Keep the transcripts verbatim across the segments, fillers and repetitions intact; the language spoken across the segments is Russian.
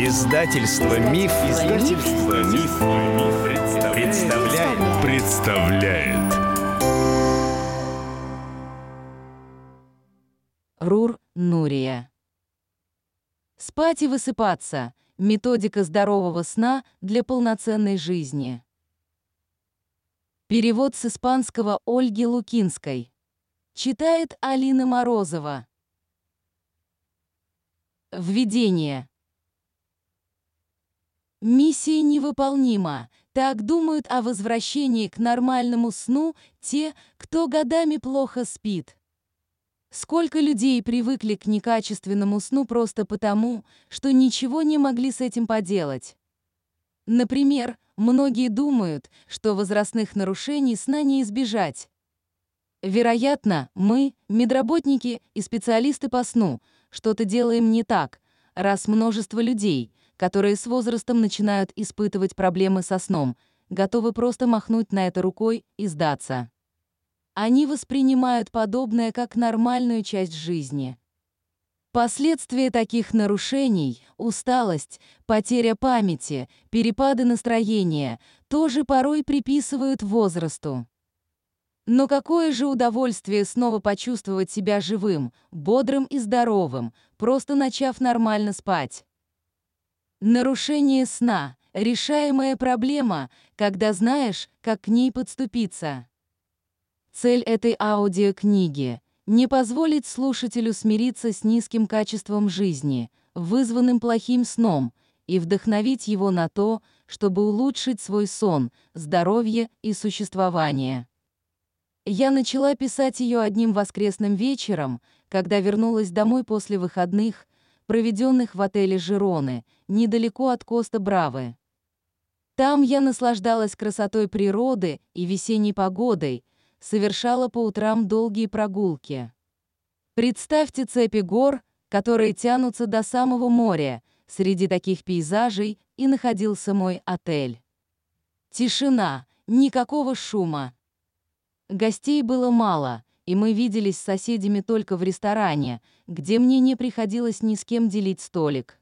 Издательство Миф, Издательство Миф, представляет. представляет. Рур Нурия. Спать и высыпаться. Методика здорового сна для полноценной жизни. Перевод с испанского Ольги Лукинской. Читает Алина Морозова. Введение. Миссия невыполнима. Так думают о возвращении к нормальному сну те, кто годами плохо спит. Сколько людей привыкли к некачественному сну просто потому, что ничего не могли с этим поделать. Например, многие думают, что возрастных нарушений сна не избежать. Вероятно, мы, медработники и специалисты по сну, что-то делаем не так, раз множество людей, которые с возрастом начинают испытывать проблемы со сном, готовы просто махнуть на это рукой и сдаться. Они воспринимают подобное как нормальную часть жизни. Последствия таких нарушений – усталость, потеря памяти, перепады настроения – тоже порой приписывают возрасту. Но какое же удовольствие снова почувствовать себя живым, бодрым и здоровым, просто начав нормально спать. Нарушение сна – решаемая проблема, когда знаешь, как к ней подступиться. Цель этой аудиокниги – не позволить слушателю смириться с низким качеством жизни, вызванным плохим сном, и вдохновить его на то, чтобы улучшить свой сон, здоровье и существование. Я начала писать ее одним воскресным вечером, когда вернулась домой после выходных, проведенных в отеле «Жироны», недалеко от Коста-Бравы. Там я наслаждалась красотой природы и весенней погодой, совершала по утрам долгие прогулки. Представьте цепи гор, которые тянутся до самого моря, среди таких пейзажей и находился мой отель. Тишина, никакого шума. Гостей было мало, и мы виделись с соседями только в ресторане, где мне не приходилось ни с кем делить столик.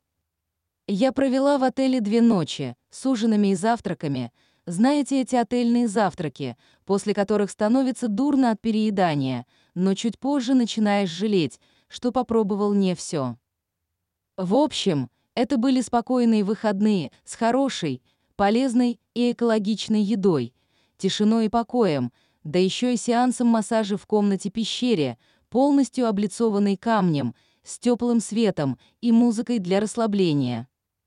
Я провела в отеле две ночи, с ужинами и завтраками. Знаете эти отельные завтраки, после которых становится дурно от переедания, но чуть позже начинаешь жалеть, что попробовал не все. В общем, это были спокойные выходные с хорошей, полезной и экологичной едой, тишиной и покоем, да еще и сеансом массажа в комнате-пещере, полностью облицованной камнем, с теплым светом и музыкой для расслабления.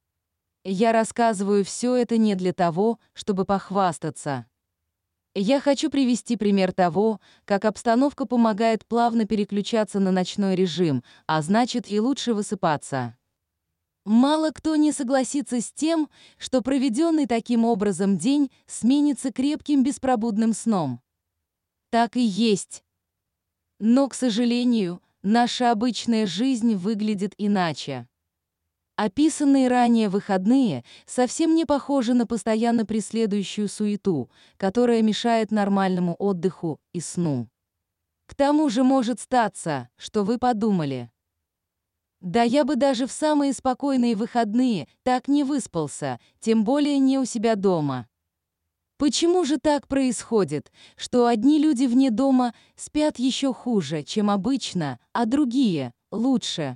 Я рассказываю все это не для того, чтобы похвастаться. Я хочу привести пример того, как обстановка помогает плавно переключаться на ночной режим, а значит и лучше высыпаться. Мало кто не согласится с тем, что проведенный таким образом день сменится крепким беспробудным сном. Так и есть. Но, к сожалению, наша обычная жизнь выглядит иначе. Описанные ранее выходные совсем не похожи на постоянно преследующую суету, которая мешает нормальному отдыху и сну. К тому же может статься, что вы подумали: да я бы даже в самые спокойные выходные так не выспался, тем более не у себя дома. Почему же так происходит, что одни люди вне дома спят еще хуже, чем обычно, а другие – лучше?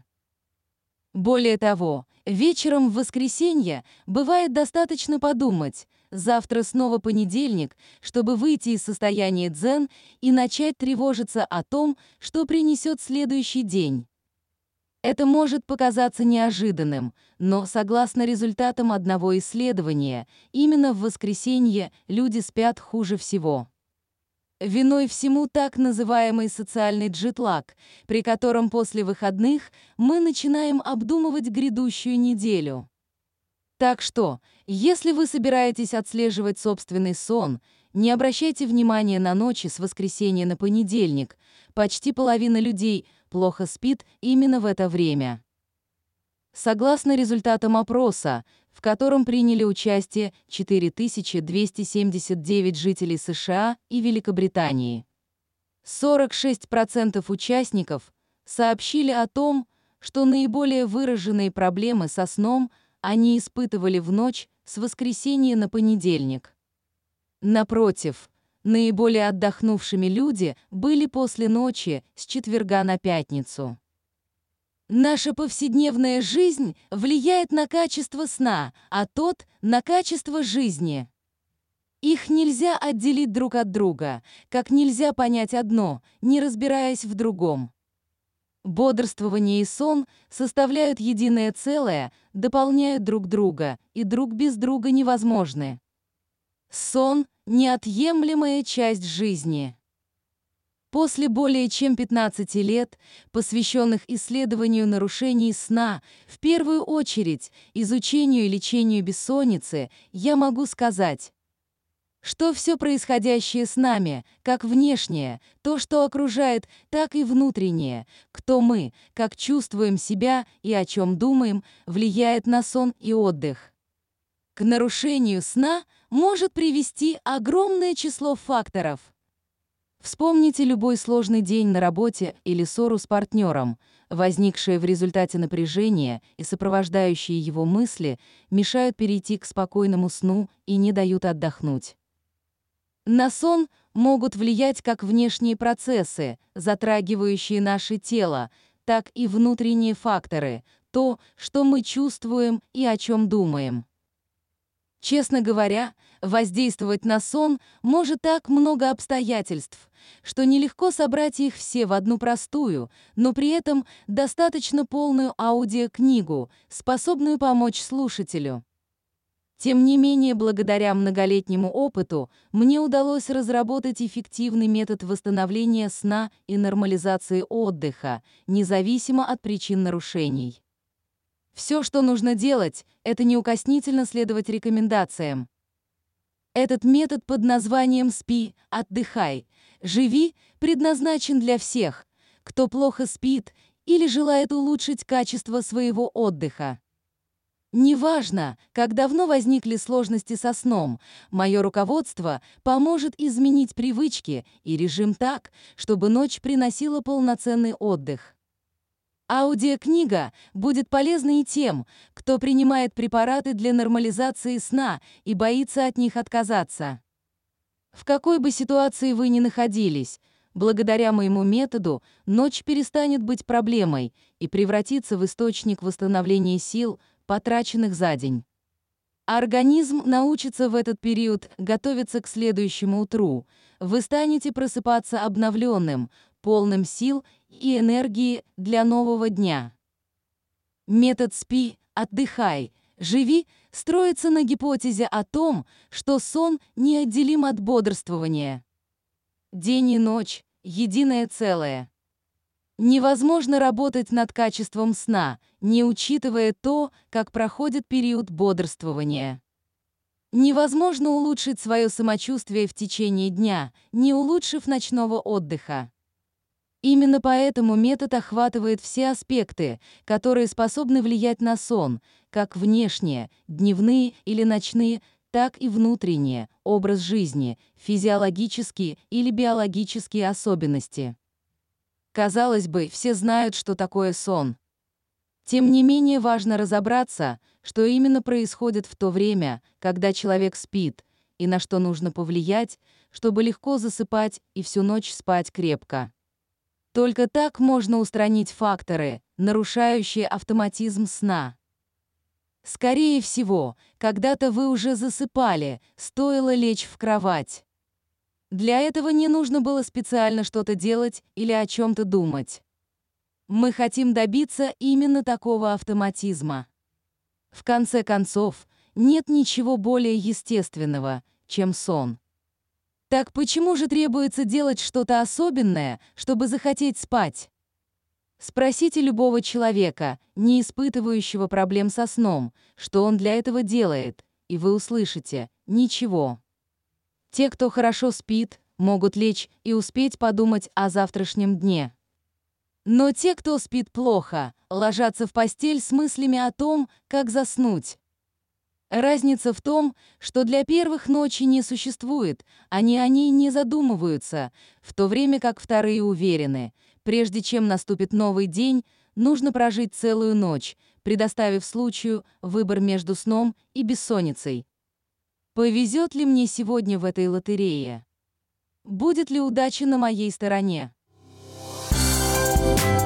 Более того, вечером в воскресенье бывает достаточно подумать: завтра снова понедельник, чтобы выйти из состояния дзен и начать тревожиться о том, что принесет следующий день. Это может показаться неожиданным, но, согласно результатам одного исследования, именно в воскресенье люди спят хуже всего. Виной всему так называемый социальный джетлаг, при котором после выходных мы начинаем обдумывать грядущую неделю. Так что, если вы собираетесь отслеживать собственный сон, не обращайте внимания на ночи с воскресенья на понедельник. Почти половина людей плохо спит именно в это время. Согласно результатам опроса, в котором приняли участие четыре тысячи двести семьдесят девять жителей США и Великобритании, сорок шесть процентов участников сообщили о том, что наиболее выраженные проблемы со сном они испытывали в ночь с воскресенья на понедельник. Напротив, наиболее отдохнувшими люди были после ночи с четверга на пятницу. Наша повседневная жизнь влияет на качество сна, а тот — на качество жизни. Их нельзя отделить друг от друга, как нельзя понять одно, не разбираясь в другом. Бодрствование и сон составляют единое целое, дополняют друг друга, и друг без друга невозможны. Сон — неотъемлемая часть жизни. После более чем пятнадцати лет, посвященных исследованию нарушений сна, в первую очередь изучению и лечению бессонницы, я могу сказать, что все происходящее с нами, как внешнее, то, что окружает, так и внутреннее, кто мы, как чувствуем себя и о чем думаем, влияет на сон и отдых. К нарушению сна может привести огромное число факторов. Вспомните любой сложный день на работе или ссору с партнером. Возникшие в результате напряжения и сопровождающие его мысли мешают перейти к спокойному сну и не дают отдохнуть. На сон могут влиять как внешние процессы, затрагивающие наше тело, так и внутренние факторы, то, что мы чувствуем и о чем думаем. Честно говоря, воздействовать на сон может так много обстоятельств, что нелегко собрать их все в одну простую, но при этом достаточно полную аудиокнигу, способную помочь слушателю. Тем не менее, благодаря многолетнему опыту, мне удалось разработать эффективный метод восстановления сна и нормализации отдыха, независимо от причин нарушений. Все, что нужно делать, это неукоснительно следовать рекомендациям. Этот метод под названием «Спи, отдыхай, живи» предназначен для всех, кто плохо спит или желает улучшить качество своего отдыха. Неважно, как давно возникли сложности со сном, мое руководство поможет изменить привычки и режим так, чтобы ночь приносила полноценный отдых. Аудиокнига будет полезна и тем, кто принимает препараты для нормализации сна и боится от них отказаться. В какой бы ситуации вы ни находились, благодаря моему методу ночь перестанет быть проблемой и превратится в источник восстановления сил, потраченных за день. Организм научится в этот период готовиться к следующему утру. Вы станете просыпаться обновленным, полным сил и энергии для нового дня. Метод «Спи, отдыхай, живи» строится на гипотезе о том, что сон неотделим от бодрствования. День и ночь — единое целое. Невозможно работать над качеством сна, не учитывая то, как проходит период бодрствования. Невозможно улучшить свое самочувствие в течение дня, не улучшив ночного отдыха. Именно поэтому метод охватывает все аспекты, которые способны влиять на сон, как внешние, дневные или ночные, так и внутренние, образ жизни, физиологические или биологические особенности. Казалось бы, все знают, что такое сон. Тем не менее важно разобраться, что именно происходит в то время, когда человек спит, и на что нужно повлиять, чтобы легко засыпать и всю ночь спать крепко. Только так можно устранить факторы, нарушающие автоматизм сна. Скорее всего, когда-то вы уже засыпали, стоило лечь в кровать. Для этого не нужно было специально что-то делать или о чем-то думать. Мы хотим добиться именно такого автоматизма. В конце концов, нет ничего более естественного, чем сон. Так почему же требуется делать что-то особенное, чтобы захотеть спать? Спросите любого человека, не испытывающего проблем со сном, что он для этого делает, и вы услышите – ничего. Те, кто хорошо спит, могут лечь и успеть подумать о завтрашнем дне. Но те, кто спит плохо, ложатся в постель с мыслями о том, как заснуть. Разница в том, что для первых ночи не существует, они о ней не задумываются, в то время как вторые уверены, прежде чем наступит новый день, нужно прожить целую ночь, предоставив случаю выбор между сном и бессонницей. Повезет ли мне сегодня в этой лотерее? Будет ли удача на моей стороне?